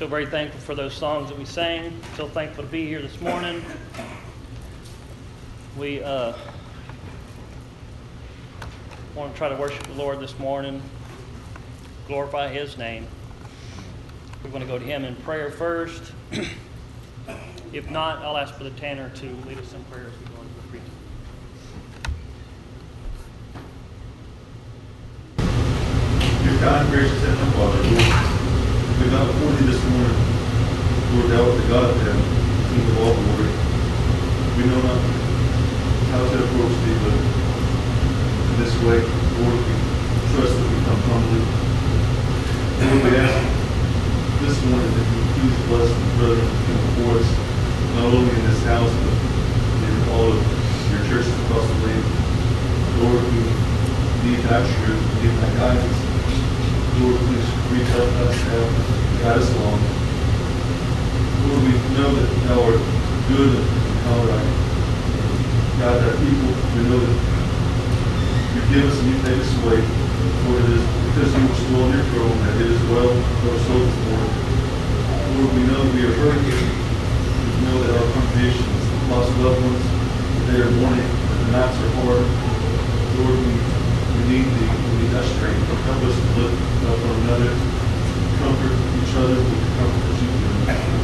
so very thankful for those songs that we sang. So thankful to be here this morning. We want to try to worship the Lord this morning, glorify His name. We're going to go to Him in prayer first. If not, I'll ask Brother Tanner to lead us in prayer as we go into the preaching. Dear God, gracious Heavenly Father, Lord, we bow before Thee this morning. Lord, Thou art the God of heaven, King of all glory. We know not how to approach Thee, but in this way, Lord, we trust that we come humbly. Lord, we ask this morning that You please bless the brethren who come before us, not only in this house, but in all of Your churches across the land. Lord, we need Thy truth, we need Thy guidance. Lord, please reach out to us now, guide us along. Lord, we know that Thou art good and how right. God, Thy people, we know that You give us and You take us away. Lord, it is because You are still on Your throne that it is well with our souls this morning. Lord, we know that we are hurting. We know that our congregations lost loved ones, that they are mourning, that the nights are hard. Lord, we need Thee. We need Thy strength. Help us to lift up one another, comfort each other with the comfort that You give.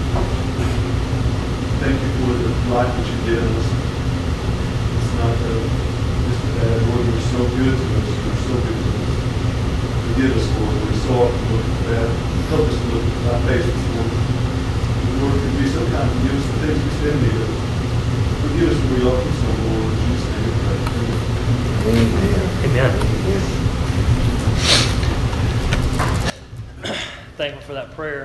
Thank You for the life that You've given us. It's not just bad. Lord, You're so good to us. You're so good to us. Forgive us, Lord. We're so often looking bad. Help us to look at Thy patience, Lord. Lord, if you be so kind, forgive us the things we stand in need of. Forgive us where we often sin, Lord. In Jesus' name we pray. Amen. Thankful for that prayer.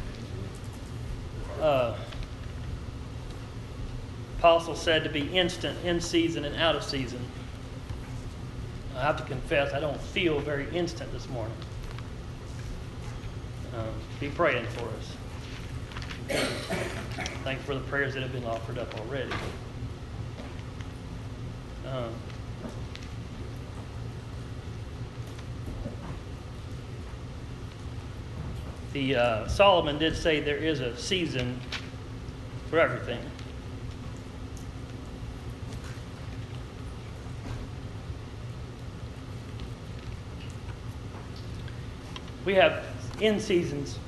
Apostle said to be instant, in season and out of season. I have to confess, I don't feel very instant this morning. Be praying for us. Thank you for the prayers that have been offered up already. Solomon did say there is a season for everything. We have in seasons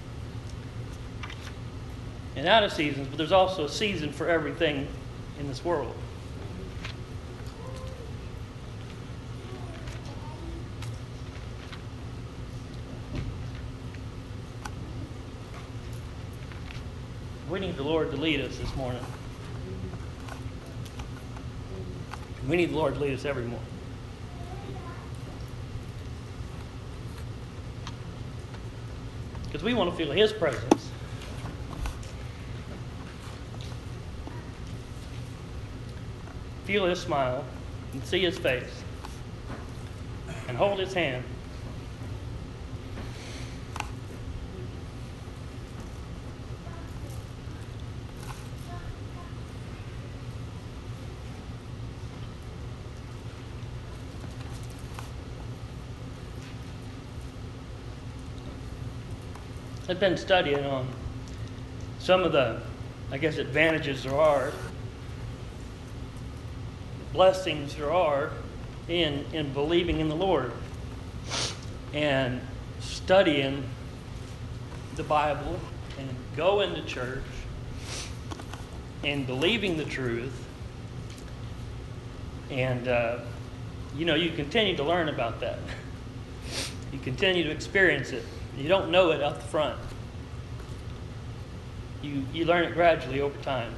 and out of seasons, but there's also a season for everything in this world. We need the Lord to lead us this morning. We need the Lord to lead us every morning. Because we want to feel His presence. Feel His smile and see His face and hold His hand. I've been studying on some of the, advantages there are, blessings there are in believing in the Lord and studying the Bible and going to church and believing the truth. And, you continue to learn about that. You continue to experience it. You don't know it up the front. You learn it gradually over time.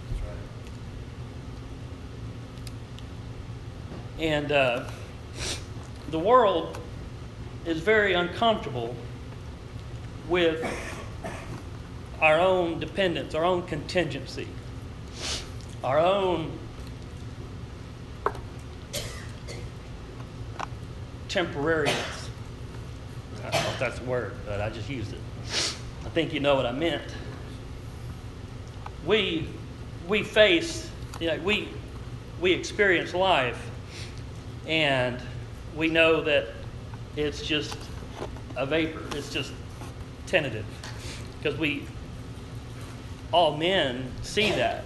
And the world is very uncomfortable with our own dependence, our own contingency, our own temporariness. I don't know if that's a word, but I just used it. I think you know what I meant. We face, we experience life, and we know that it's just a vapor. It's just tentative. because all men see that.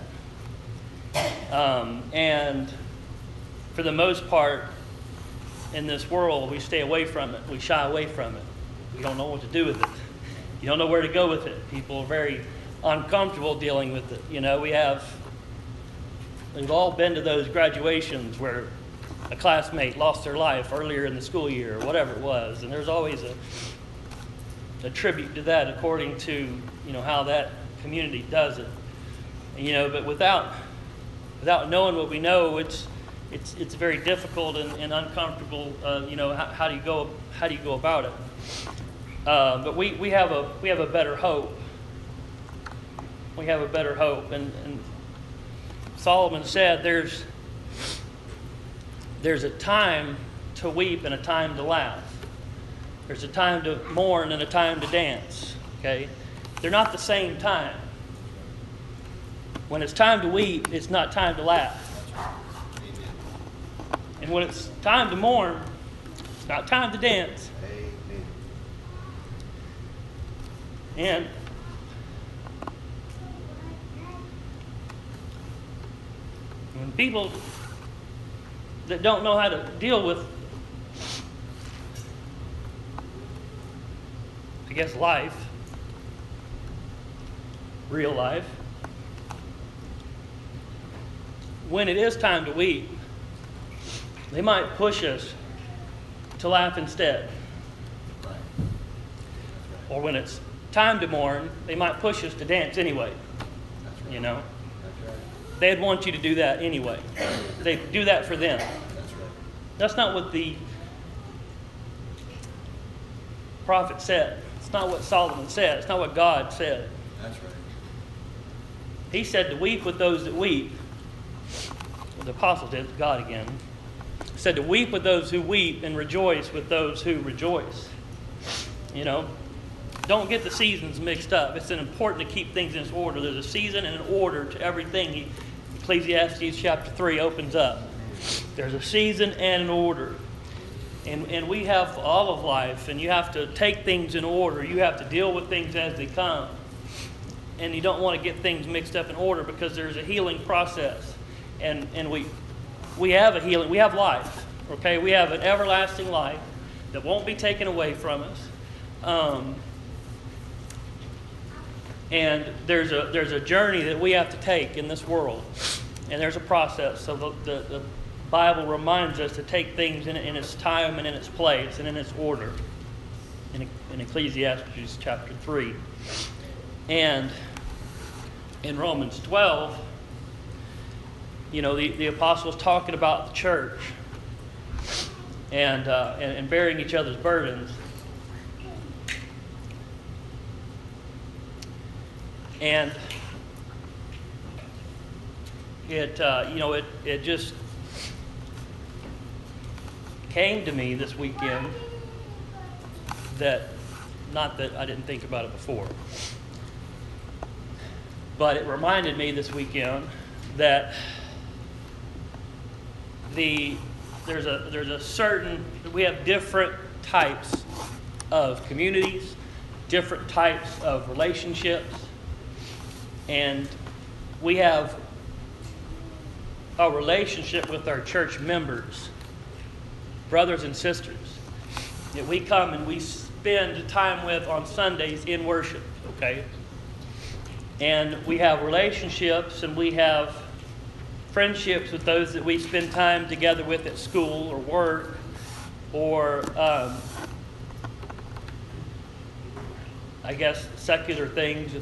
And for the most part, in this world, we stay away from it. We shy away from it. We don't know what to do with it. You don't know where to go with it. People are very uncomfortable dealing with it. You know, we've all been to those graduations where a classmate lost their life earlier in the school year or whatever it was. And there's always a tribute to that according to, how that community does it. But without knowing what we know, it's very difficult and uncomfortable. How do you go about it? But we have a better hope. We have a better hope, and Solomon said there's a time to weep and a time to laugh. There's a time to mourn and a time to dance. Okay, they're not the same time. When it's time to weep, it's not time to laugh. And when it's time to mourn, it's not time to dance. And when people that don't know how to deal with, life, real life, when it is time to weep, they might push us to laugh instead. Or when it's time to mourn, they might push us to dance anyway. They'd want you to do that anyway. They do that for them. That's not what the prophet said. It's not what Solomon said. It's not what God said. That's right. He said to weep with those that weep. Well, the apostle did, God again. He said to weep with those who weep and rejoice with those who rejoice. Don't get the seasons mixed up. It's important to keep things in its order. There's a season and an order to everything. Ecclesiastes chapter 3 opens up. There's a season and an order. And we have all of life, and you have to take things in order. You have to deal with things as they come. And you don't want to get things mixed up in order because there's a healing process. And we have a healing. We have life. Okay? We have an everlasting life that won't be taken away from us. And there's a journey that we have to take in this world. And there's a process. So the Bible reminds us to take things in its time and in its place and in its order in Ecclesiastes chapter 3. And in Romans 12, the apostles talking about the church and bearing each other's burdens. And it just came to me this weekend not that I didn't think about it before, but it reminded me this weekend that we have different types of communities, different types of relationships, and we have a relationship with our church members, brothers and sisters, that we come and we spend time with on Sundays in worship, okay? And we have relationships and we have friendships with those that we spend time together with at school or work or, secular things.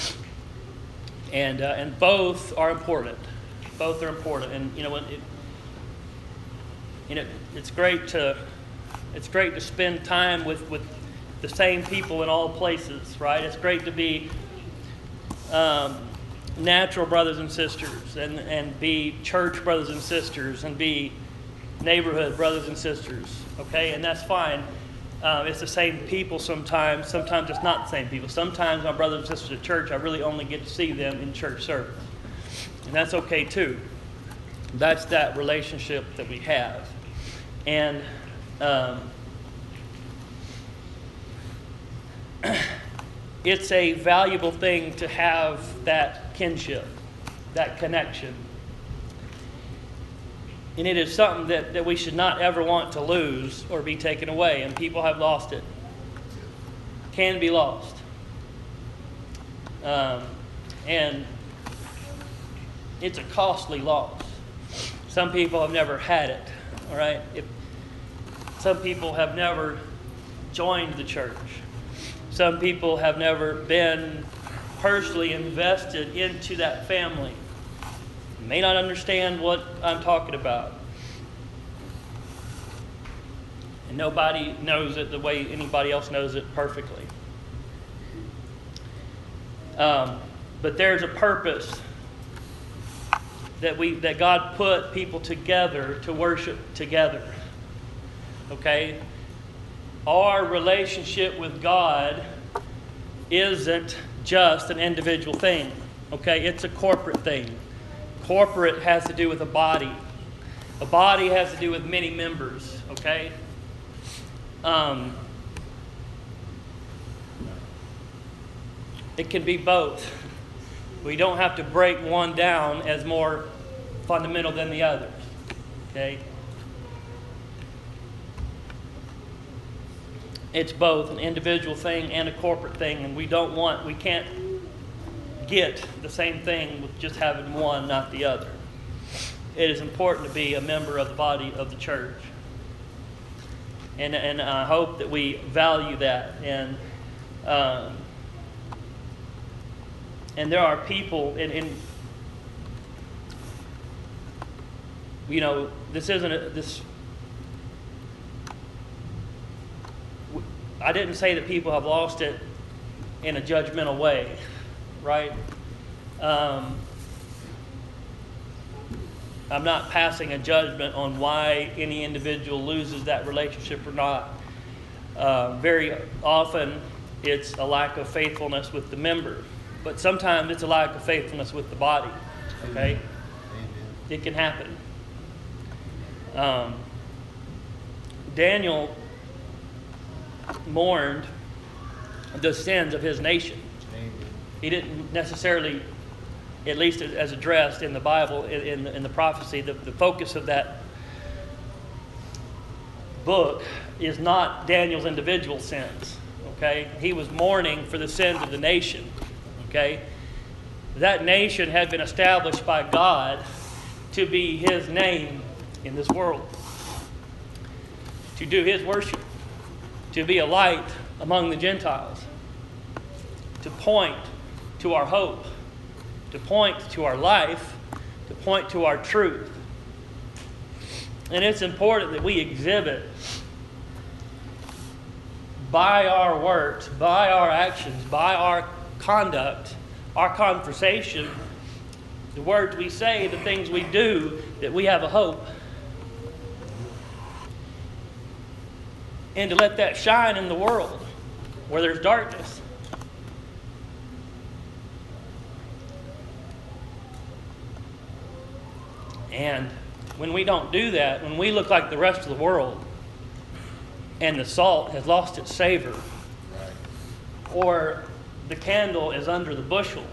And both are important. Both are important. And, it's great to spend time with the same people in all places, right? It's great to be natural brothers and sisters and be church brothers and sisters and be neighborhood brothers and sisters, okay? And that's fine. It's the same people sometimes. Sometimes it's not the same people. Sometimes my brothers and sisters at church, I really only get to see them in church service. And that's okay too. That's that relationship that we have. And it's a valuable thing to have that kinship, that connection. And it is something that we should not ever want to lose or be taken away. And people have lost it. Can be lost. And it's a costly loss. Some people have never had it. All right? Some people have never joined the church. Some people have never been personally invested into that family. You may not understand what I'm talking about. And nobody knows it the way anybody else knows it perfectly. But there's a purpose that God put people together to worship together. Okay? Our relationship with God isn't just an individual thing. Okay? It's a corporate thing. Corporate has to do with a body. A body has to do with many members. Okay? It can be both. We don't have to break one down as more fundamental than the others. Okay? It's both an individual thing and a corporate thing, and we can't get the same thing with just having one, not the other. It is important to be a member of the body of the church. And I hope that we value that. And there are people in this isn't this. I didn't say that people have lost it in a judgmental way, right? I'm not passing a judgment on why any individual loses that relationship or not. Very often, it's a lack of faithfulness with the member, but sometimes it's a lack of faithfulness with the body. Okay, it can happen. Daniel mourned the sins of his nation. He didn't necessarily, at least as addressed in the Bible, in the prophecy, the focus of that book is not Daniel's individual sins. Okay? He was mourning for the sins of the nation. Okay? That nation had been established by God to be His name in this world, to do His worship, to be a light among the Gentiles, to point to our hope, to point to our life, to point to our truth. And it's important that we exhibit by our works, by our actions, by our conduct, our conversation, the words we say, the things we do, that we have a hope. And to let that shine in the world where there's darkness. And when we don't do that, when we look like the rest of the world, and the salt has lost its savor, or the candle is under the bushel,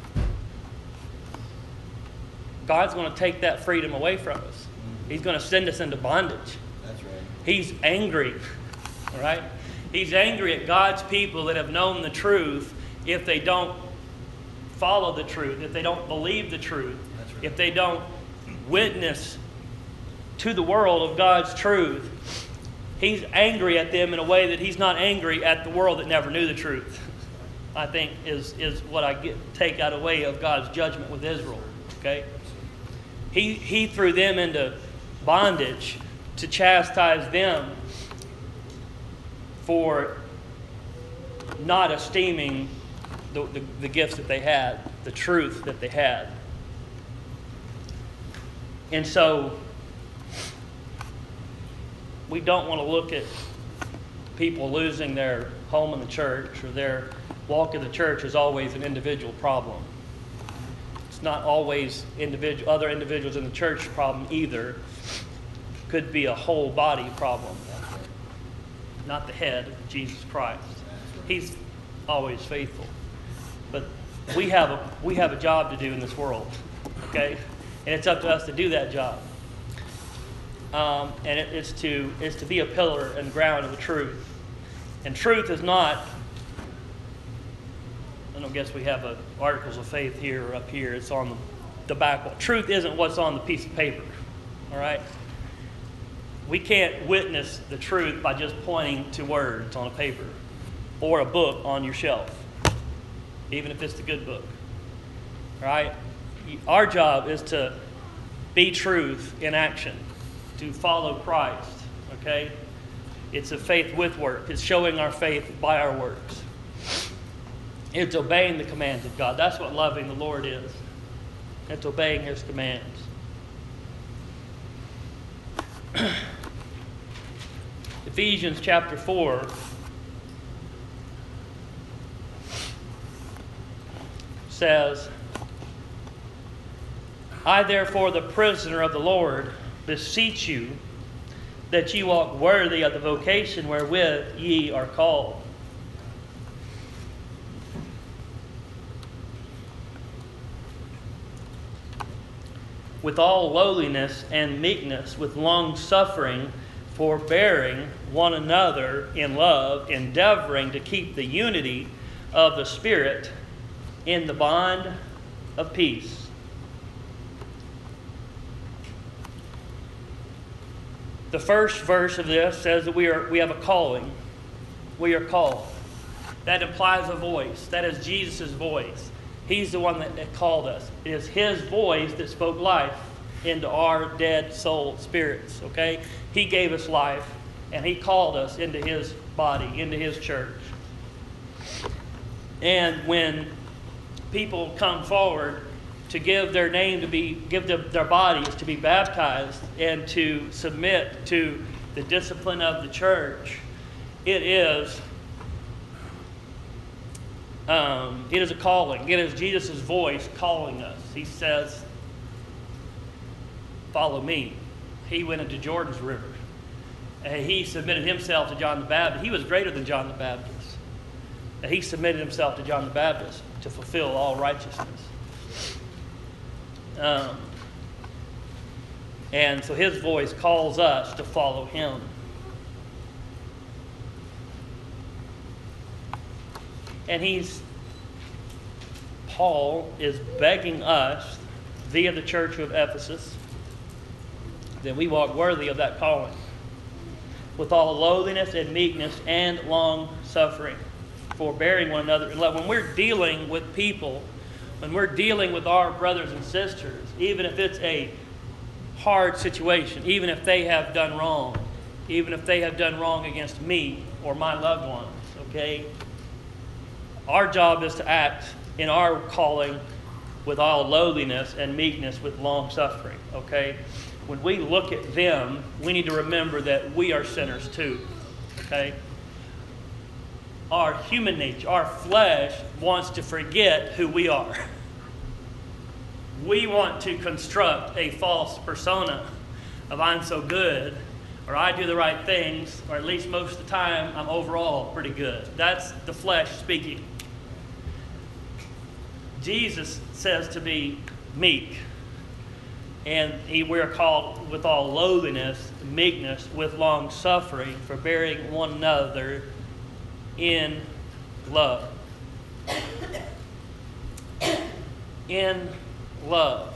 God's going to take that freedom away from us. He's going to send us into bondage. That's right. He's angry. All right? He's angry at God's people that have known the truth if they don't follow the truth, if they don't believe the truth, That's right. if they don't witness to the world of God's truth. He's angry at them in a way that He's not angry at the world that never knew the truth. I think is what I take out of way of God's judgment with Israel. Okay? He threw them into bondage to chastise them for not esteeming the gifts that they had, the truth that they had. And so we don't want to look at people losing their home in the church or their walk in the church as always an individual problem. It's not always other individuals in the church problem either. Could be a whole body problem. Not the head, Jesus Christ. He's always faithful. But we have a job to do in this world, okay? And it's up to us to do that job. And it's to be a pillar and ground of the truth. And truth is not, I don't guess we have articles of faith here or up here. It's on the back wall. Truth isn't what's on the piece of paper, all right? We can't witness the truth by just pointing to words on a paper or a book on your shelf, even if it's the good book, all right? Our job is to be truth in action, to follow Christ, okay? It's a faith with work. It's showing our faith by our works. It's obeying the commands of God. That's what loving the Lord is. It's obeying His commands. Ephesians chapter 4 says, I therefore, the prisoner of the Lord, beseech you that ye walk worthy of the vocation wherewith ye are called. With all lowliness and meekness, with long suffering, forbearing one another in love, endeavoring to keep the unity of the Spirit in the bond of peace. The first verse of this says that we have a calling. We are called. That implies a voice. That is Jesus' voice. He's the one that called us. It is His voice that spoke life into our dead soul spirits, okay? He gave us life, and He called us into His body, into His church. And when people come forward to give their name give their bodies to be baptized and to submit to the discipline of the church, it is a calling. It is Jesus' voice calling us. He says, follow me. He went into Jordan's river. And he submitted himself to John the Baptist. He was greater than John the Baptist. And he submitted himself to John the Baptist to fulfill all righteousness. And so his voice calls us to follow him. And Paul is begging us via the church of Ephesus that we walk worthy of that calling with all lowliness and meekness and long suffering, forbearing one another. When we're dealing with people, when we're dealing with our brothers and sisters, even if it's a hard situation, even if they have done wrong, even if they have done wrong against me or my loved ones, okay? Our job is to act in our calling with all lowliness and meekness, with long suffering, okay? When we look at them, we need to remember that we are sinners too, okay? Our human nature, our flesh wants to forget who we are. We want to construct a false persona of I'm so good, or I do the right things, or at least most of the time I'm overall pretty good. That's the flesh speaking. Jesus says to be meek. And we're called with all lowliness, meekness, with long suffering, forbearing one another in love. In love.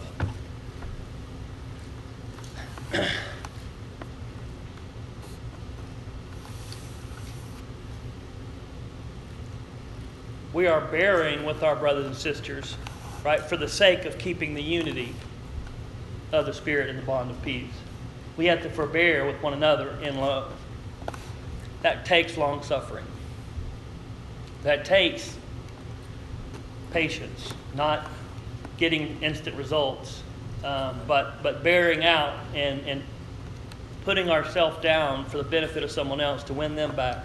We are bearing with our brothers and sisters, right, for the sake of keeping the unity of the Spirit in the bond of peace. We have to forbear with one another in love. That takes long suffering. That takes patience, not getting instant results, but bearing out and putting ourselves down for the benefit of someone else to win them back.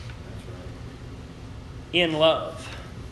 In love.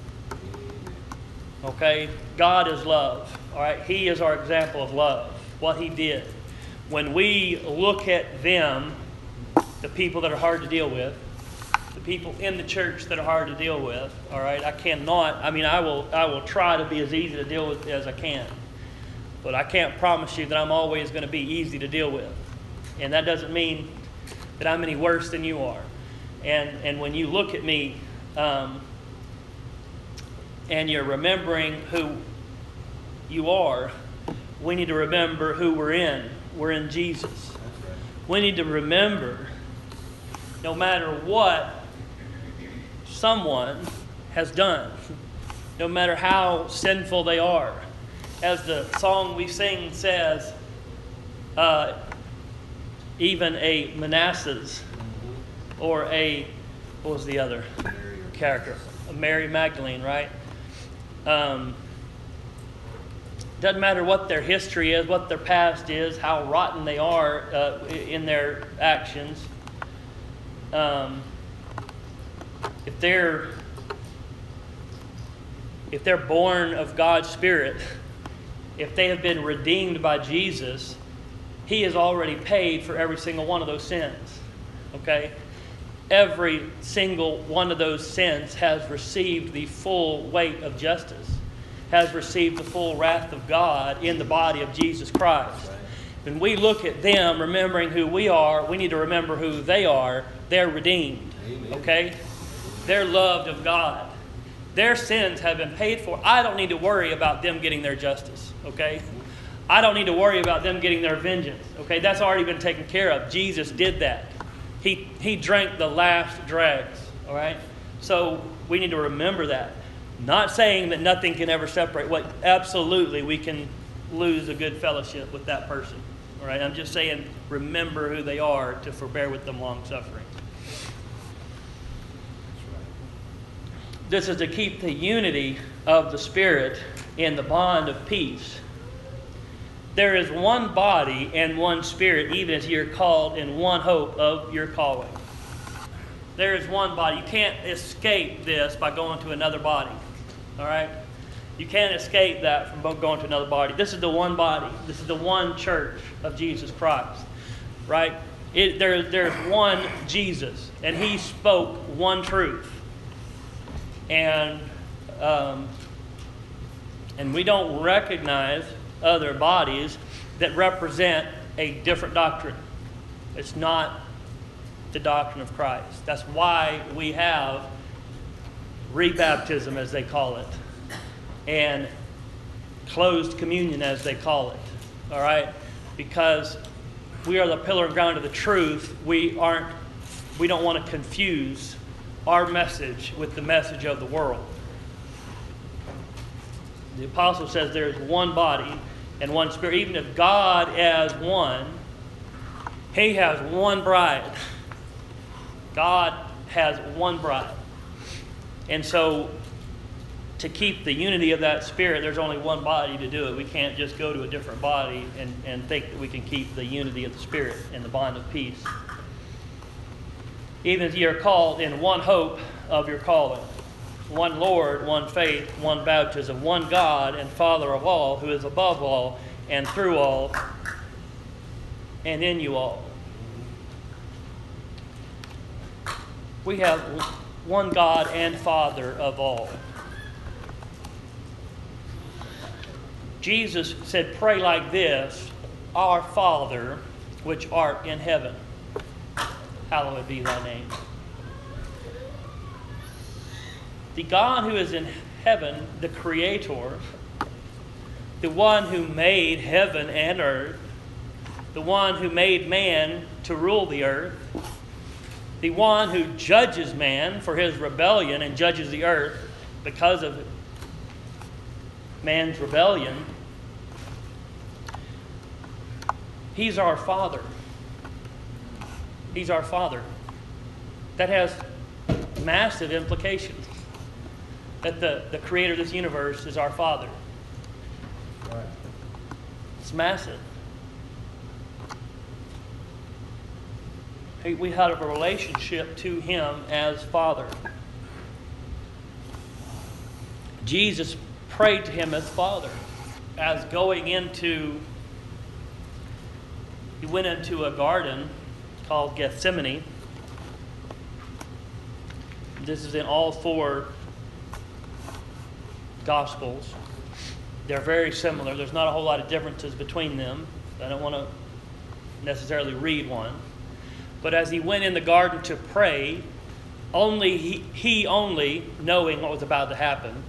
Okay? God is love. All right? He is our example of love. What He did. When we look at them, the people that are hard to deal with, the people in the church that are hard to deal with. All right, I will try to be as easy to deal with as I can, but I can't promise you that I'm always going to be easy to deal with, and that doesn't mean that I'm any worse than you are. And when you look at me, and you're remembering who you are, we need to remember who we're in. We're in Jesus. We need to remember, no matter what someone has done, no matter how sinful they are, as the song we sing says, even a Manasseh's, or what was the other character? A Mary Magdalene, right? Doesn't matter what their history is, what their past is, how rotten they are in their actions. If they're born of God's Spirit, if they have been redeemed by Jesus, He has already paid for every single one of those sins. Okay? Every single one of those sins has received the full weight of justice, has received the full wrath of God in the body of Jesus Christ. When we look at them, remembering who we are, we need to remember who they are. They're redeemed. Amen. Okay? They're loved of God. Their sins have been paid for. I don't need to worry about them getting their justice. Okay? I don't need to worry about them getting their vengeance. Okay? That's already been taken care of. Jesus did that. He drank the last dregs. All right? So we need to remember that. Not saying that nothing can ever separate. Absolutely, we can lose a good fellowship with that person. All right? I'm just saying, remember who they are to forbear with them long suffering. This is to keep the unity of the Spirit in the bond of peace. There is one body and one Spirit, even as you're called in one hope of your calling. There is one body. You can't escape this by going to another body. All right? You can't escape that from going to another body. This is the one body. This is the one church of Jesus Christ. Right? There's one Jesus, and He spoke one truth. And we don't recognize other bodies that represent a different doctrine. It's not the doctrine of Christ. That's why we have rebaptism, as they call it, and closed communion, as they call it. All right? Because we are the pillar and ground of the truth. We don't want to confuse our message with the message of the world. The apostle says there is one body and one Spirit. Even if God as one, He has one bride. God has one bride. And so, to keep the unity of that Spirit, there's only one body to do it. We can't just go to a different body and think that we can keep the unity of the Spirit and the bond of peace. Even as ye are called in one hope of your calling. One Lord, one faith, one baptism, one God and Father of all, who is above all and through all and in you all. We have one God and Father of all. Jesus said, pray like this, Our Father, which art in heaven, hallowed be thy name. The God who is in heaven, the Creator, the one who made heaven and earth, the one who made man to rule the earth, the one who judges man for his rebellion and judges the earth because of man's rebellion, He's our Father. He's our Father. That has massive implications. That the creator of this universe is our Father. Right. It's massive. We have a relationship to Him as Father. Jesus prayed to Him as Father. As He went into a garden called Gethsemane. This is in all four Gospels. They're very similar. There's not a whole lot of differences between them. I don't want to necessarily read one. But as he went in the garden to pray, he only, knowing what was about to happen,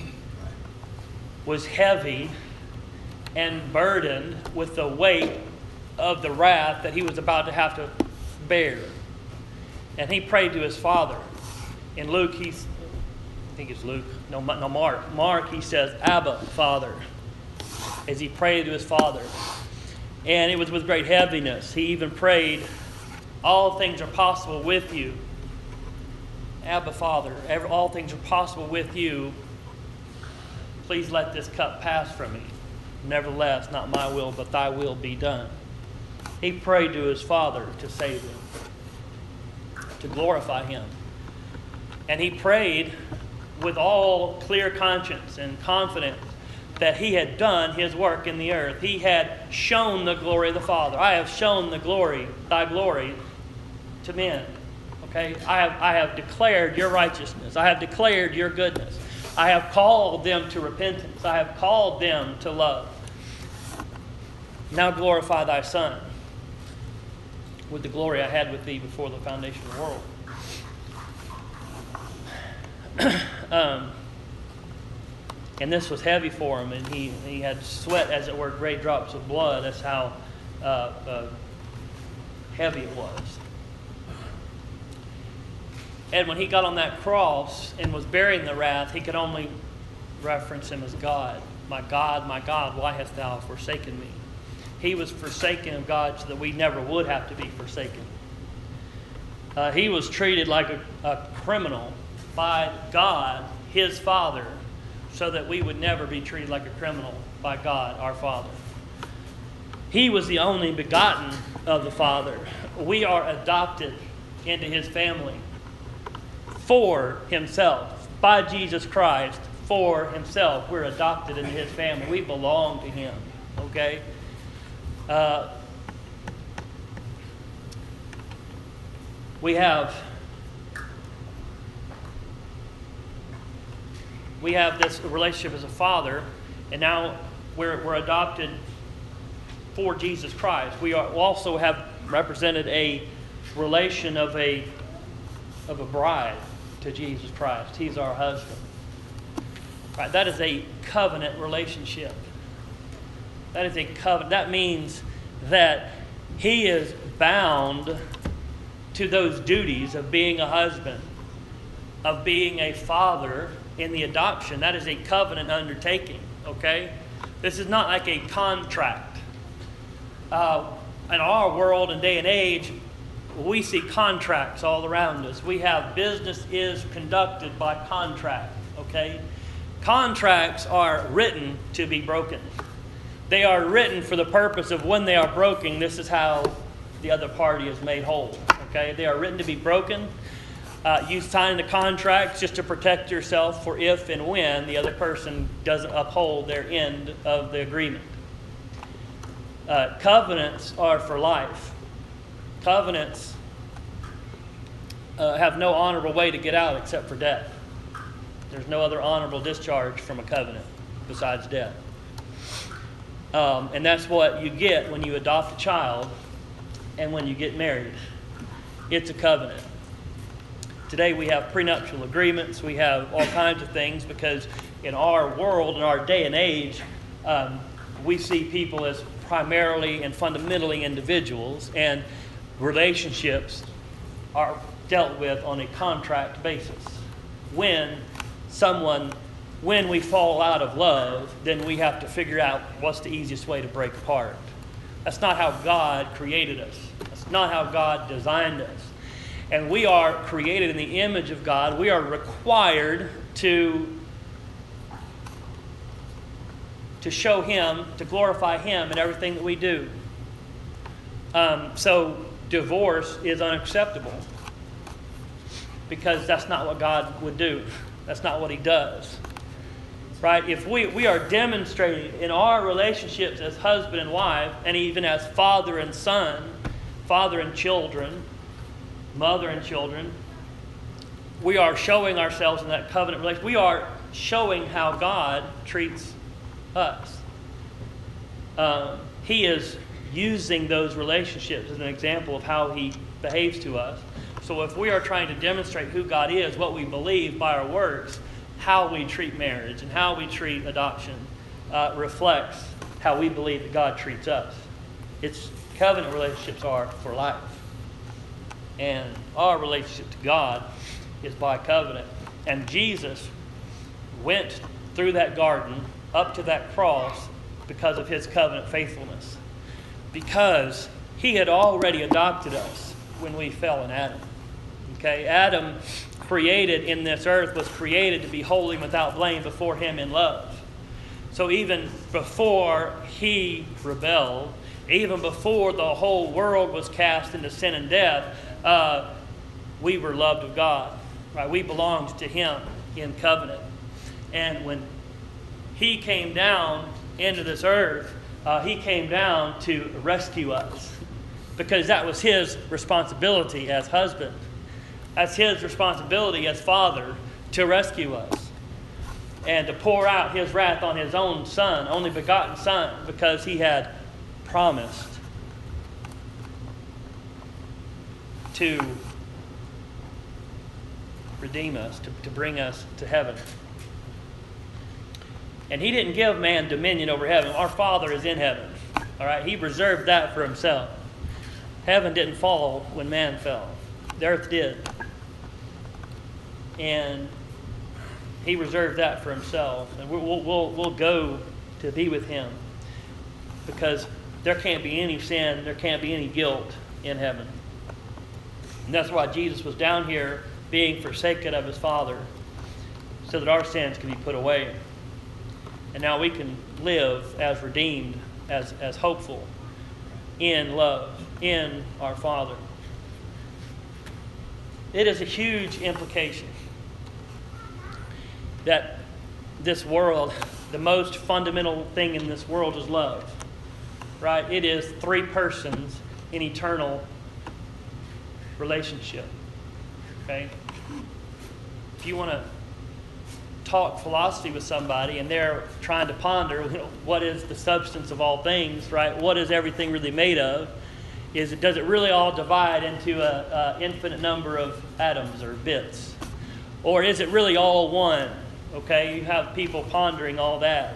was heavy and burdened with the weight of the wrath that he was about to have to bear. And he prayed to his Father. In Luke, I think it's Luke, Mark. Mark, he says, Abba, Father, as he prayed to his Father. And it was with great heaviness. He even prayed, all things are possible with you. Abba, Father, all things are possible with you. Please let this cup pass from me. Nevertheless, not my will, but thy will be done. He prayed to his Father to save him, to glorify him. And he prayed with all clear conscience and confidence that he had done his work in the earth. He had shown the glory of the Father. I have shown the glory, thy glory, to men. Okay? I have declared your righteousness. I have declared your goodness. I have called them to repentance. I have called them to love. Now glorify thy Son with the glory I had with thee before the foundation of the world. And this was heavy for him, and he had sweat, as it were, great drops of blood. That's how heavy it was. And when he got on that cross and was bearing the wrath, he could only reference him as God, my God, why hast thou forsaken me? He was forsaken of God so that we never would have to be forsaken. He was treated like a criminal by God, his Father, so that we would never be treated like a criminal by God, our Father. He was the only begotten of the Father. We are adopted into his family for himself, by Jesus Christ, for himself. We're adopted into his family. We belong to him, okay? We have this relationship as a father, and now we're adopted for Jesus Christ. We also have represented a relation of a bride to Jesus Christ. He's our husband. Right? That is a covenant relationship. That is a covenant. That means that he is bound to those duties of being a husband, of being a father in the adoption. That is a covenant undertaking, okay? This is not like a contract. In our world and day and age, we see contracts all around us. We have business is conducted by contract, okay? Contracts are written to be broken. They are written for the purpose of when they are broken, this is how the other party is made whole, okay? They are written to be broken. You sign the contracts just to protect yourself for if and when the other person doesn't uphold their end of the agreement. Covenants are for life. Covenants have no honorable way to get out except for death. There's no other honorable discharge from a covenant besides death. And that's what you get when you adopt a child and when you get married. It's a covenant. Today we have prenuptial agreements. We have all kinds of things because in our world, in our day and age, we see people as primarily and fundamentally individuals, and relationships are dealt with on a contract basis. When we fall out of love, then we have to figure out what's the easiest way to break apart. That's not how God created us. That's not how God designed us. And we are created in the image of God. We are required to show him, to glorify him in everything that we do. So divorce is unacceptable because that's not what God would do. That's not what he does. Right? If we are demonstrating in our relationships as husband and wife, and even as father and son, father and children, mother and children, we are showing ourselves in that covenant relationship. We are showing how God treats us. He is using those relationships as an example of how He behaves to us. So if we are trying to demonstrate who God is, what we believe by our works, how we treat marriage and how we treat adoption reflects how we believe that God treats us. Its covenant relationships are for life. And our relationship to God is by covenant. And Jesus went through that garden up to that cross because of His covenant faithfulness. Because He had already adopted us when we fell in Adam. Okay, Adam created in this earth was created to be holy and without blame before Him in love. So even before he rebelled, even before the whole world was cast into sin and death, we were loved of God. Right? We belonged to Him in covenant. And when He came down into this earth, He came down to rescue us. Because that was His responsibility as husband. That's His responsibility as Father to rescue us. And to pour out His wrath on His own Son, only begotten Son, because He had promised to redeem us, to bring us to heaven. And He didn't give man dominion over heaven. Our Father is in heaven. All right? He reserved that for Himself. Heaven didn't fall when man fell. The earth did. And He reserved that for Himself. And we'll go to be with Him. Because there can't be any sin, there can't be any guilt in heaven. And that's why Jesus was down here being forsaken of His Father, so that our sins can be put away. And now we can live as redeemed, as hopeful, in love, in our Father. It is a huge implication that this world, the most fundamental thing in this world is love. Right? It is three persons in eternal relationship. Okay? If you want to talk philosophy with somebody and they're trying to ponder, what is the substance of all things, right? What is everything really made of? Does it really all divide into an infinite number of atoms or bits? Or is it really all one? Okay, you have people pondering all that.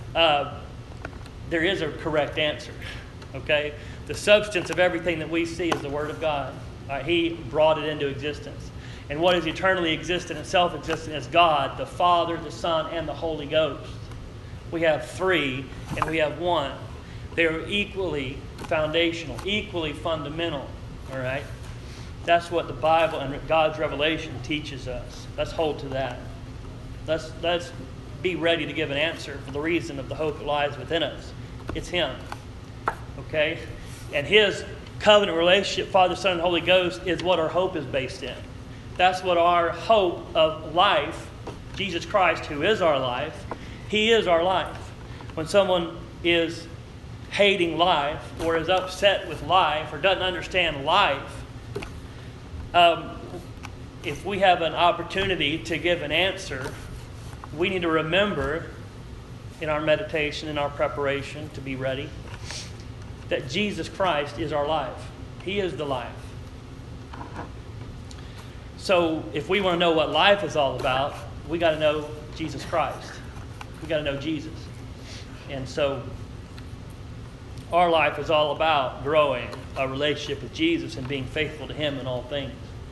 There is a correct answer. Okay, the substance of everything that we see is the Word of God. He brought it into existence. And what is eternally existent and self-existent is God, the Father, the Son, and the Holy Ghost. We have three, and we have one. They are equally foundational, equally fundamental. All right? That's what the Bible and God's revelation teaches us. Let's hold to that. Let's be ready to give an answer for the reason of the hope that lies within us. It's Him. Okay? And His covenant relationship, Father, Son, and Holy Ghost, is what our hope is based in. That's what our hope of life, Jesus Christ, who is our life, He is our life. When someone is hating life or is upset with life or doesn't understand life, if we have an opportunity to give an answer, we need to remember in our meditation, in our preparation to be ready, that Jesus Christ is our life. He is the life. So if we want to know what life is all about, we got to know Jesus Christ. We got to know Jesus. And so our life is all about growing a relationship with Jesus and being faithful to Him in all things.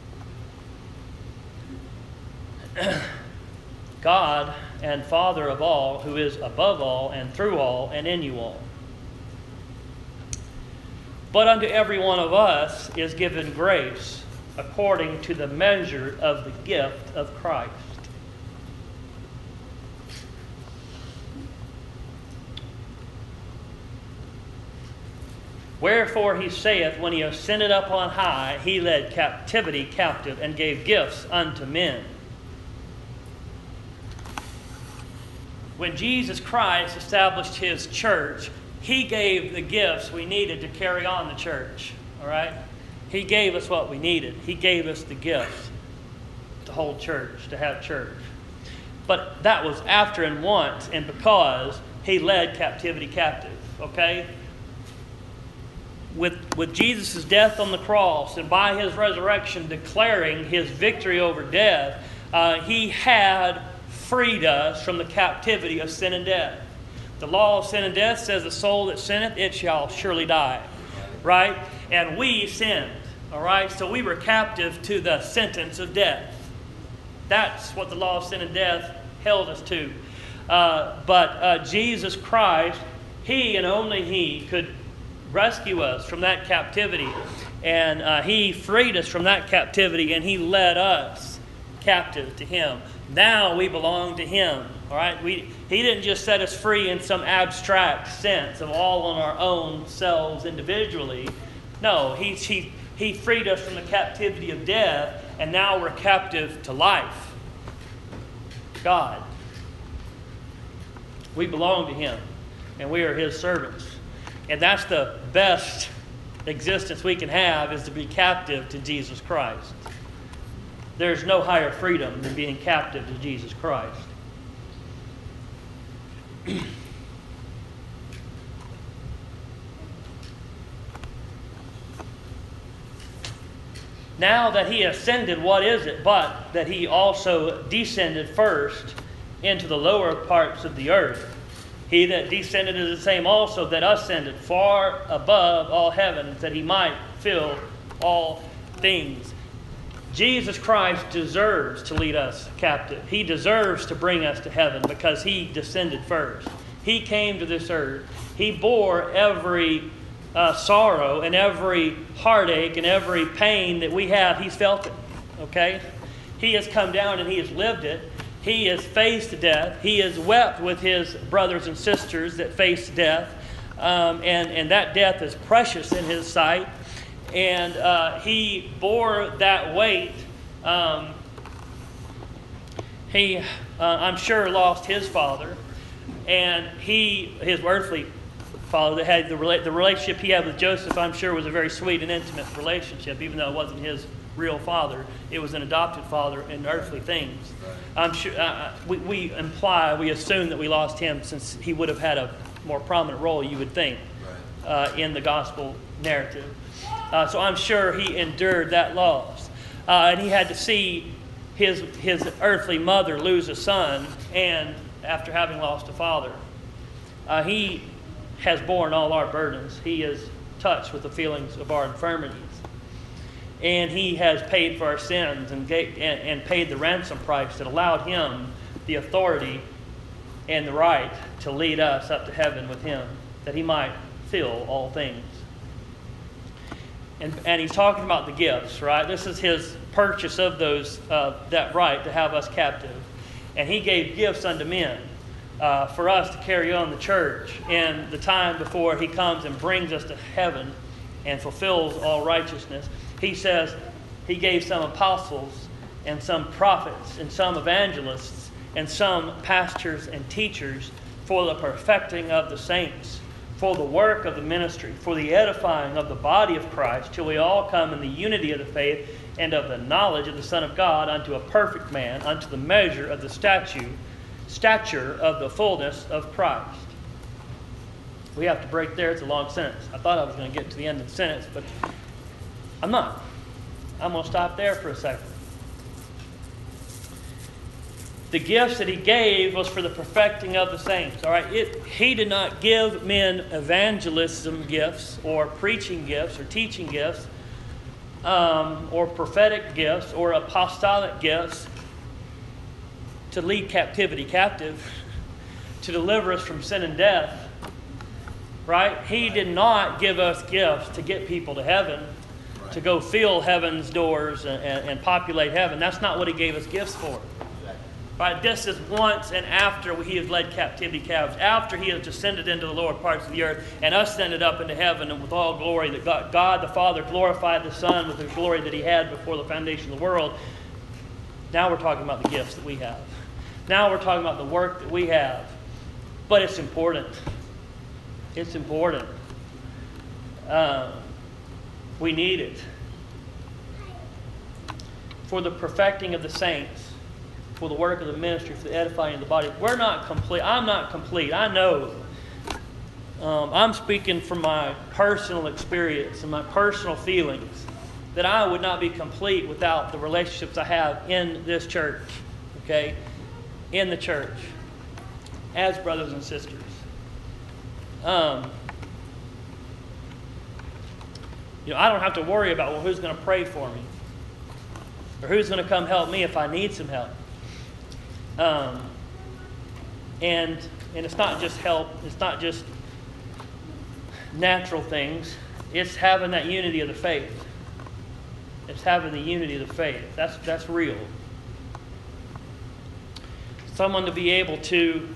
God and Father of all, who is above all and through all and in you all. But unto every one of us is given grace according to the measure of the gift of Christ. Wherefore He saith, when He ascended up on high, He led captivity captive and gave gifts unto men. When Jesus Christ established His church, He gave the gifts we needed to carry on the church. All right? He gave us what we needed. He gave us the gifts. to hold church, to have church. But that was after and once and because he led captivity captive, okay? With Jesus' death on the cross and by his resurrection declaring his victory over death, he had freed us from the captivity of sin and death. The law of sin and death says the soul that sinneth, it shall surely die. Right? And we sinned. All right? So we were captive to the sentence of death. That's what the law of sin and death held us to. But Jesus Christ, he and only he could rescue us from that captivity. And he freed us from that captivity, and he led us captive to him. Now we belong to him. All right? He didn't just set us free in some abstract sense of all on our own selves individually. No, he freed us from the captivity of death, and now we're captive to life. God. We belong to him, and we are his servants. And that's the best existence we can have, is to be captive to Jesus Christ. There's no higher freedom than being captive to Jesus Christ. Now that he ascended, what is it but that he also descended first into the lower parts of the earth? He that descended is the same also that ascended far above all heavens, that he might fill all things. Jesus Christ deserves to lead us captive. He deserves to bring us to heaven because he descended first. He came to this earth. He bore every sorrow and every heartache and every pain that we have. He's felt it. Okay? He has come down and he has lived it. He has faced death. He has wept with his brothers and sisters that faced death. And that death is precious in his sight. And he bore that weight. He, I'm sure, lost his father. And his earthly father, that had the relationship he had with Joseph, I'm sure, was a very sweet and intimate relationship, even though it wasn't his real father. It was an adopted father in earthly things. I'm sure we assume that we lost him, since he would have had a more prominent role, you would think, in the gospel narrative. So I'm sure he endured that loss. And he had to see his earthly mother lose a son, and after having lost a father. He has borne all our burdens. He is touched with the feelings of our infirmities. And he has paid for our sins and paid the ransom price that allowed him the authority and the right to lead us up to heaven with him, that he might fill all things. And he's talking about the gifts, right? This is his purchase of those, that right to have us captive. And he gave gifts unto men for us to carry on the church in the time before he comes and brings us to heaven and fulfills all righteousness. He says he gave some apostles and some prophets and some evangelists and some pastors and teachers for the perfecting of the saints, for the work of the ministry, for the edifying of the body of Christ, till we all come in the unity of the faith and of the knowledge of the Son of God, unto a perfect man, unto the measure of the stature of the fullness of Christ. We have to break there. It's a long sentence. I thought I was going to get to the end of the sentence, but I'm not. I'm going to stop there for a second. The gifts that he gave was for the perfecting of the saints. All right, he did not give men evangelism gifts or preaching gifts or teaching gifts or prophetic gifts or apostolic gifts to lead captivity captive, to deliver us from sin and death. Right? He did not give us gifts to get people to heaven, to go fill heaven's doors and populate heaven. That's not what he gave us gifts for. Right? This is once and after he has led captivity captives, after he has descended into the lower parts of the earth and ascended up into heaven, and with all glory that God the Father glorified the Son with the glory that he had before the foundation of the world. Now we're talking about the gifts that we have. Now we're talking about the work that we have. But it's important. It's important. We need it. for the perfecting of the saints, for the work of the ministry, for the edifying of the body. We're not complete. I'm not complete. I know. I'm speaking from my personal experience and my personal feelings that I would not be complete without the relationships I have in this church, okay? In the church, as brothers and sisters. I don't have to worry about, well, who's going to pray for me? Or who's going to come help me if I need some help? And it's not just help. It's not just natural things. It's having that unity of the faith. It's having the unity of the faith. That's real. Someone to be able to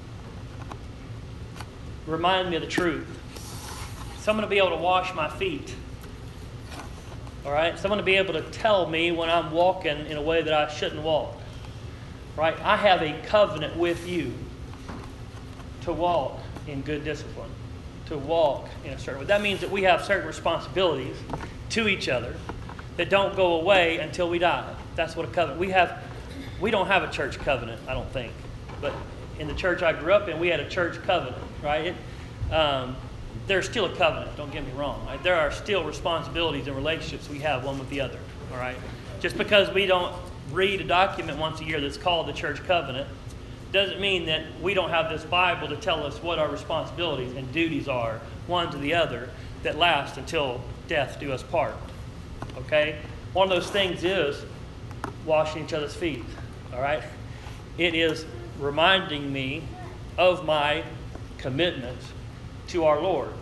remind me of the truth. Someone to be able to wash my feet. All right? Someone to be able to tell me when I'm walking in a way that I shouldn't walk. Right? I have a covenant with you to walk in good discipline, to walk in a certain way. That means that we have certain responsibilities to each other that don't go away until we die. That's what a covenant. We don't have a church covenant, I don't think. But in the church I grew up in, we had a church covenant, right? There's still a covenant, don't get me wrong. Right? There are still responsibilities and relationships we have one with the other, all right? Just because we don't read a document once a year that's called the church covenant doesn't mean that we don't have this Bible to tell us what our responsibilities and duties are, one to the other, that last until death do us part. Okay? One of those things is washing each other's feet. All right? It is reminding me of my commitment to our Lord.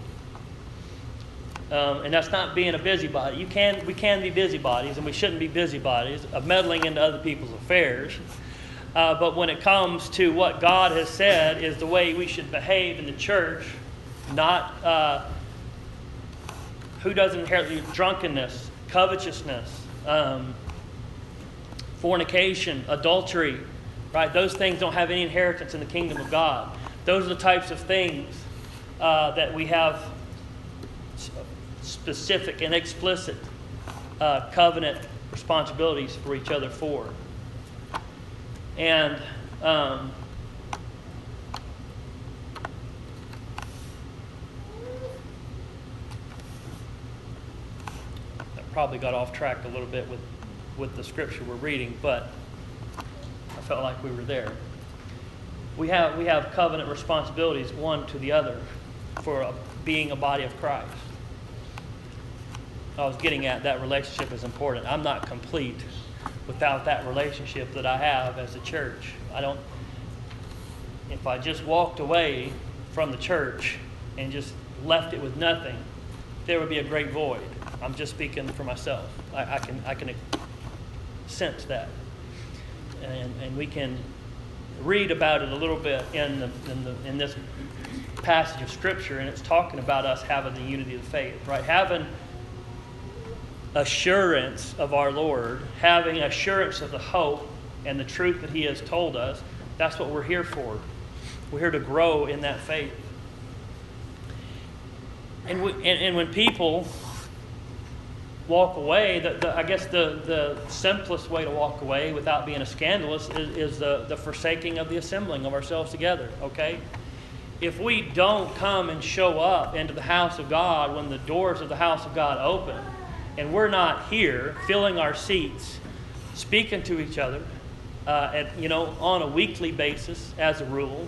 And that's not being a busybody. We can be busybodies, and we shouldn't be busybodies of meddling into other people's affairs. But when it comes to what God has said is the way we should behave in the church, not who doesn't inherit drunkenness, covetousness, fornication, adultery, right? Those things don't have any inheritance in the kingdom of God. Those are the types of things that we have specific and explicit covenant responsibilities for each other for. And I probably got off track a little bit with the scripture we're reading, but I felt like we were there. We have covenant responsibilities one to the other for being a body of Christ. I was getting at that relationship is important. I'm not complete without that relationship that I have as a church. If I just walked away from the church and just left it with nothing, there would be a great void. I'm just speaking for myself. I can sense that. And we can read about it a little bit in this passage of Scripture, and it's talking about us having the unity of the faith, right? Having assurance of our Lord, having assurance of the hope and the truth that He has told us. That's what we're here for. We're here to grow in that faith. And when people walk away, I guess the simplest way to walk away without being a scandalous is the forsaking of the assembling of ourselves together, okay? If we don't come and show up into the house of God when the doors of the house of God open, and we're not here filling our seats, speaking to each other on a weekly basis as a rule,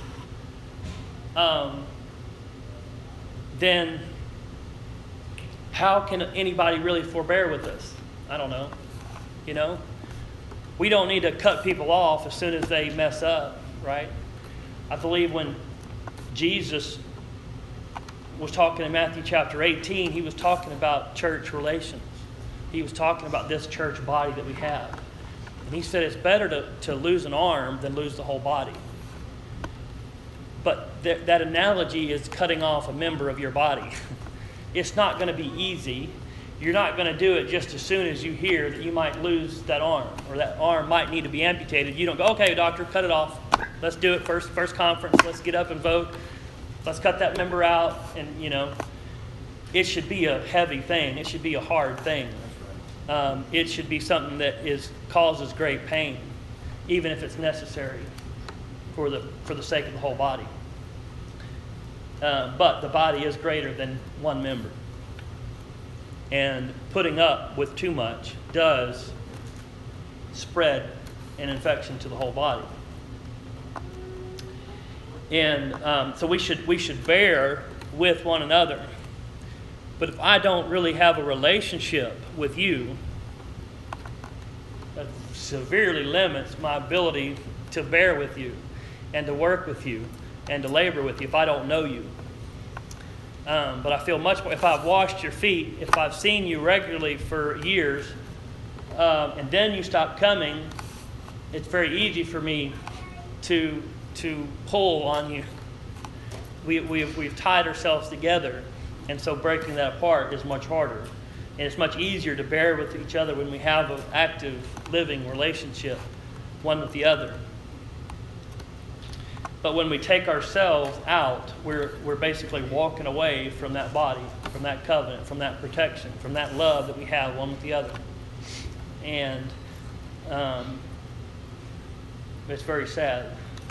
then how can anybody really forbear with us? I don't know. We don't need to cut people off as soon as they mess up, right? I believe when Jesus was talking in Matthew chapter 18, He was talking about church relations. He was talking about this church body that we have. And He said it's better to lose an arm than lose the whole body. But that analogy is cutting off a member of your body. It's not going to be easy. You're not going to do it just as soon as you hear that you might lose that arm or that arm might need to be amputated. You don't go, okay, doctor, cut it off. Let's do it first conference. Let's get up and vote. Let's cut that member out. And, it should be a heavy thing. It should be a hard thing. it should be something that causes great pain, even if it's necessary for the sake of the whole body. But the body is greater than one member. And putting up with too much does spread an infection to the whole body. And so we should bear with one another. But if I don't really have a relationship with you, that severely limits my ability to bear with you and to work with you and to labor with you if I don't know you. But I feel much more, if I've washed your feet, if I've seen you regularly for years, and then you stop coming, it's very easy for me to pull on you. We've tied ourselves together, and so breaking that apart is much harder. And it's much easier to bear with each other when we have an active, living relationship, one with the other. But when we take ourselves out, we're basically walking away from that body, from that covenant, from that protection, from that love that we have one with the other. And it's very sad.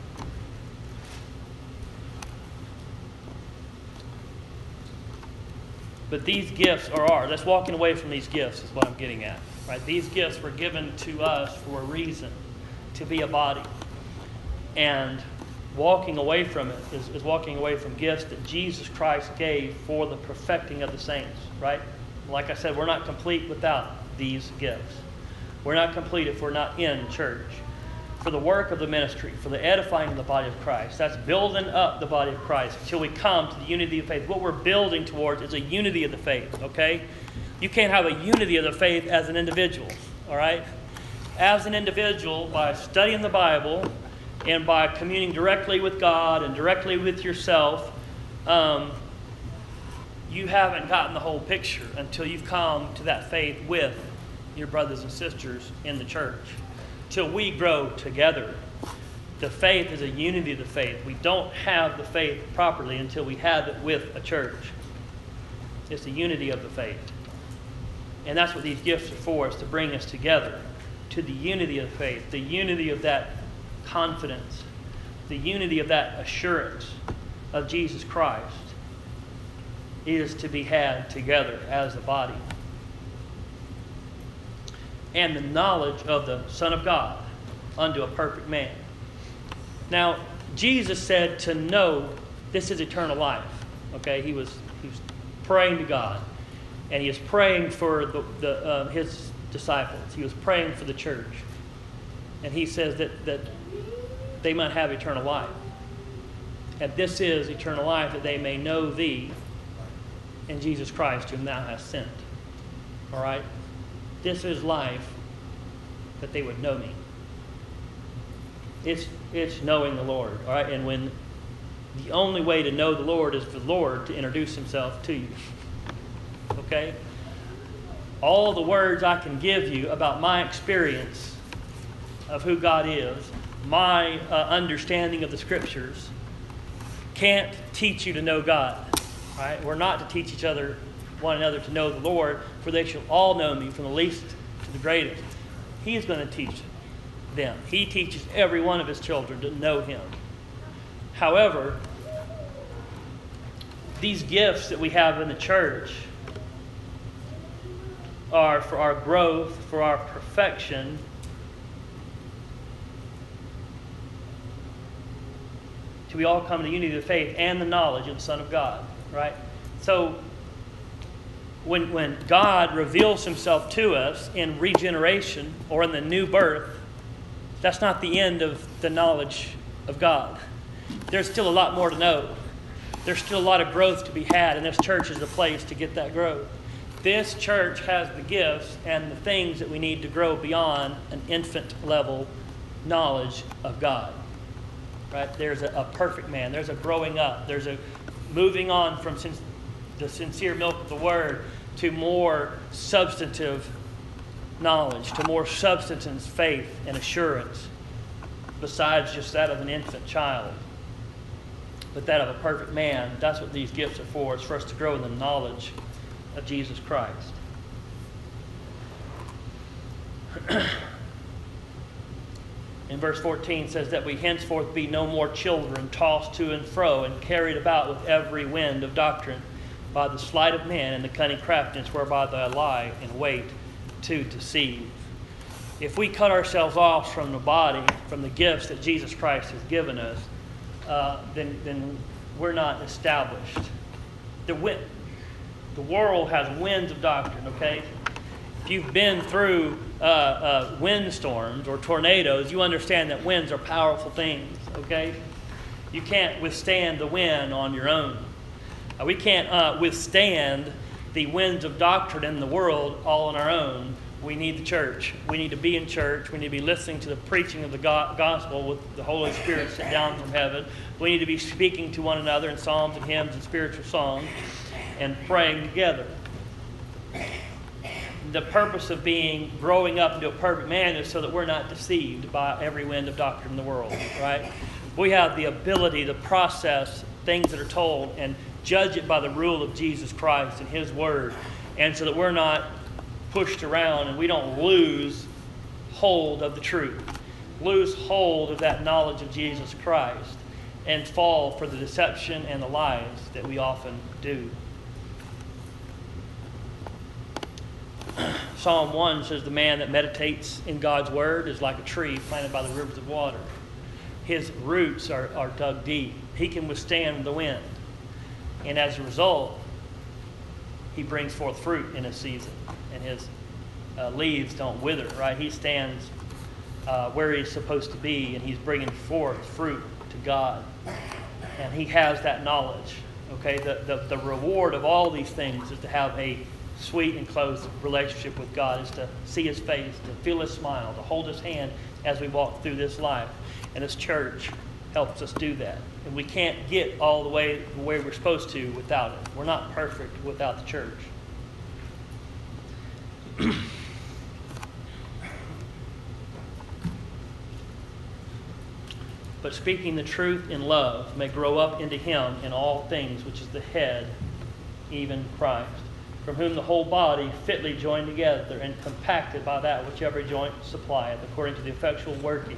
But these gifts are ours. That's walking away from these gifts is what I'm getting at. Right? These gifts were given to us for a reason, to be a body. And walking away from it is walking away from gifts that Jesus Christ gave for the perfecting of the saints. Right? Like I said, we're not complete without these gifts. We're not complete if we're not in church. For the work of the ministry, for the edifying of the body of Christ. That's building up the body of Christ until we come to the unity of faith. What we're building towards is a unity of the faith, okay? You can't have a unity of the faith as an individual, all right? As an individual, by studying the Bible and by communing directly with God and directly with yourself, you haven't gotten the whole picture until you've come to that faith with your brothers and sisters in the church. Till we grow together. The faith is a unity of the faith. We don't have the faith properly until we have it with a church. It's the unity of the faith. And that's what these gifts are for, is to bring us together to the unity of the faith, the unity of that confidence, the unity of that assurance of Jesus Christ is to be had together as a body. And the knowledge of the Son of God unto a perfect man. Now, Jesus said to know this is eternal life. Okay, he was praying to God, and he was praying for his disciples. He was praying for the church, and he says that they might have eternal life. And this is eternal life, that they may know thee and Jesus Christ, whom thou hast sent. All right. This is life, that they would know me. It's knowing the Lord, all right? And when the only way to know the Lord is for the Lord to introduce himself to you, okay? All the words I can give you about my experience of who God is, my understanding of the Scriptures, can't teach you to know God, all right? We're not to teach one another to know the Lord, for they shall all know me, from the least to the greatest. He is going to teach them. He teaches every one of his children to know him. However, these gifts that we have in the church are for our growth, for our perfection, till we all come to the unity of the faith and the knowledge of the Son of God. Right? So, when God reveals himself to us in regeneration or in the new birth, that's not the end of the knowledge of God. There's still a lot more to know. There's still a lot of growth to be had, and this church is the place to get that growth. This church has the gifts and the things that we need to grow beyond an infant level knowledge of God. Right? There's a perfect man. There's a growing up. There's a moving on from the sincere milk of the Word to more substantive knowledge, to more substantive faith and assurance, besides just that of an infant child, but that of a perfect man. That's what these gifts are for. It's for us to grow in the knowledge of Jesus Christ. In verse 14 says that we henceforth be no more children, tossed to and fro and carried about with every wind of doctrine, by the sleight of men and the cunning craftiness whereby they lie in wait to deceive. If we cut ourselves off from the body, from the gifts that Jesus Christ has given us, then we're not established. The world has winds of doctrine, okay? If you've been through windstorms or tornadoes, you understand that winds are powerful things, okay? You can't withstand the wind on your own. We can't withstand the winds of doctrine in the world all on our own. We need the church. We need to be in church. We need to be listening to the preaching of the gospel with the Holy Spirit sent down from heaven. We need to be speaking to one another in psalms and hymns and spiritual songs and praying together. The purpose of growing up into a perfect man is so that we're not deceived by every wind of doctrine in the world, right? We have the ability to process things that are told and judge it by the rule of Jesus Christ and His Word, and so that we're not pushed around and we don't lose hold of the truth, lose hold of that knowledge of Jesus Christ, and fall for the deception and the lies that we often do. Psalm 1 says, the man that meditates in God's Word is like a tree planted by the rivers of water. His roots are dug deep. He can withstand the wind. And as a result, he brings forth fruit in his season. And his leaves don't wither, right? He stands where he's supposed to be, and he's bringing forth fruit to God. And he has that knowledge, okay? The reward of all these things is to have a sweet and close relationship with God, is to see His face, to feel His smile, to hold His hand as we walk through this life. And this church helps us do that. And we can't get all the way we're supposed to without it. We're not perfect without the church. But speaking the truth in love may grow up into Him in all things, which is the head, even Christ, from whom the whole body fitly joined together and compacted by that which every joint supplieth, according to the effectual working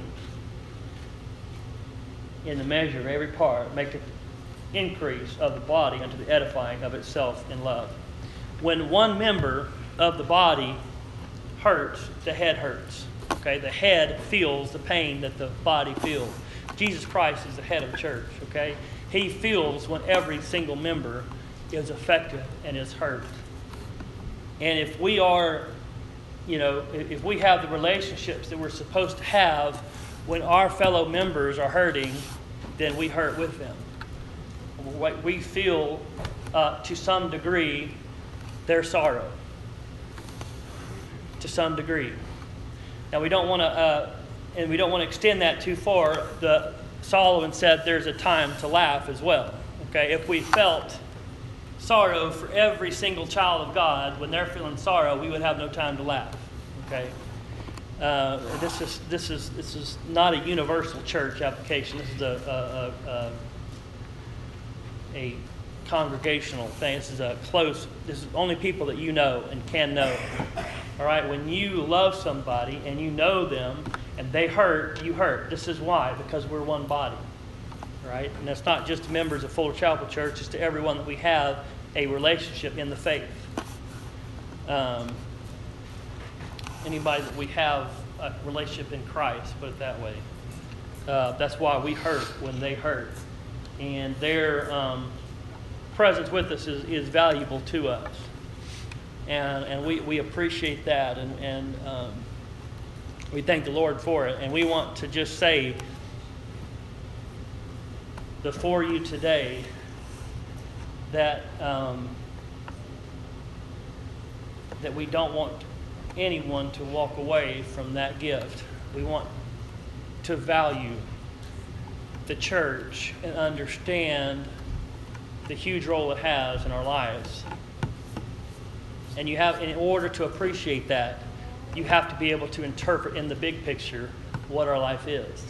in the measure of every part, maketh increase of the body unto the edifying of itself in love. When one member of the body hurts, the head hurts. Okay, the head feels the pain that the body feels. Jesus Christ is the head of the church. Okay, He feels when every single member is affected and is hurt. And if we are, if we have the relationships that we're supposed to have when our fellow members are hurting, then we hurt with them. We feel, to some degree, their sorrow. To some degree. Now we don't want to, extend that too far. Solomon said there's a time to laugh as well. Okay, if we felt sorrow for every single child of God when they're feeling sorrow, we would have no time to laugh. Okay. This is not a universal church application. This is a congregational thing. This is only people that you know and can know. All right, when you love somebody and you know them and they hurt, you hurt. This is why, because we're one body. Right? And that's not just to members of Fuller Chapel Church, it's to everyone that we have a relationship in the faith. Anybody that we have a relationship in Christ, put it that way. That's why we hurt when they hurt. And their presence with us is valuable to us. And we appreciate that, and we thank the Lord for it. And we want to just say before you today that that we don't want anyone to walk away from that gift. We want to value the church and understand the huge role it has in our lives. And in order to appreciate that, you have to be able to interpret in the big picture what our life is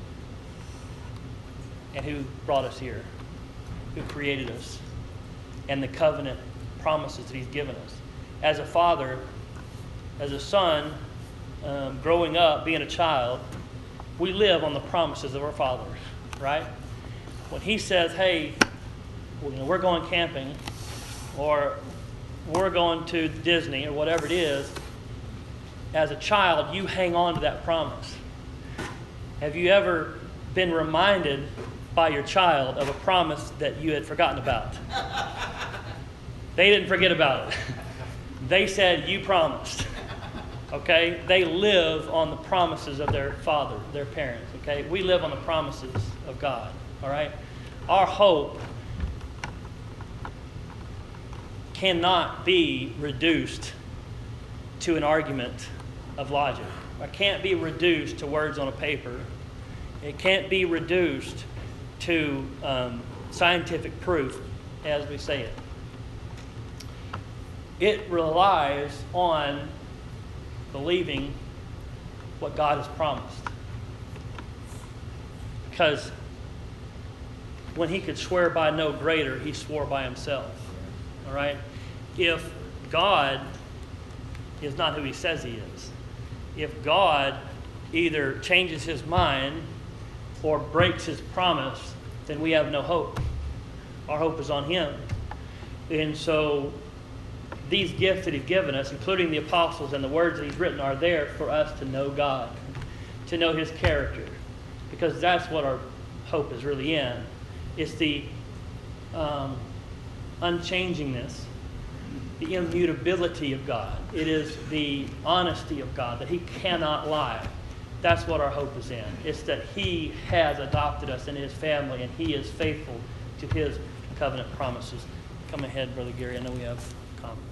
and who brought us here, who created us, and the covenant promises that He's given us. As a father, as a son, growing up, being a child, we live on the promises of our fathers, right? When he says, hey, we're going camping, or we're going to Disney, or whatever it is, as a child, you hang on to that promise. Have you ever been reminded by your child of a promise that you had forgotten about? They didn't forget about it. They said, you promised. Okay? They live on the promises of their father, their parents. Okay? We live on the promises of God. All right? Our hope cannot be reduced to an argument of logic. It can't be reduced to words on a paper. It can't be reduced to scientific proof as we say it. It relies on believing what God has promised. Because when he could swear by no greater, he swore by himself. All right? If God is not who he says he is, if God either changes his mind or breaks his promise, then we have no hope. Our hope is on him. And so these gifts that he's given us, including the apostles and the words that he's written, are there for us to know God, to know his character, because that's what our hope is really in. It's the unchangingness, the immutability of God. It is the honesty of God, that he cannot lie. That's what our hope is in. It's that he has adopted us into his family, and he is faithful to his covenant promises. Come ahead, Brother Gary. I know we have comments.